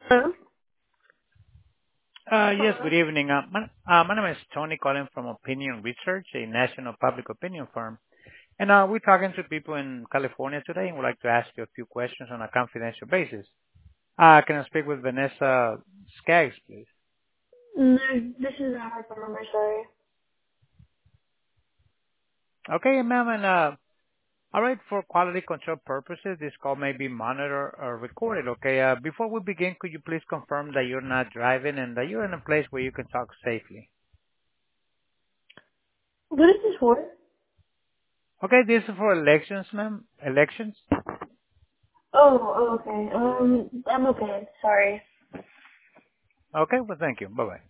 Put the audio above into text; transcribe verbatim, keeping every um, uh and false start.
Hello? Uh Yes, Hello? good evening. Uh My uh my name is Tony calling from Opinion Research, a national public opinion firm. And uh we're talking to people in California today, and would like to ask you a few questions on a confidential basis. Uh Can I speak with Vanessa Skaggs, please? No, this is not her phone number, sorry. Okay, ma'am. And uh all right, for quality control purposes, this call may be monitored or recorded. Okay. Uh Before we begin, could you please confirm that you're not driving and that you're in a place where you can talk safely? What is this for? Okay, this is for elections, ma'am. Elections? Oh, oh, okay. Um, I'm okay. Sorry. Okay, well, thank you. Bye-bye.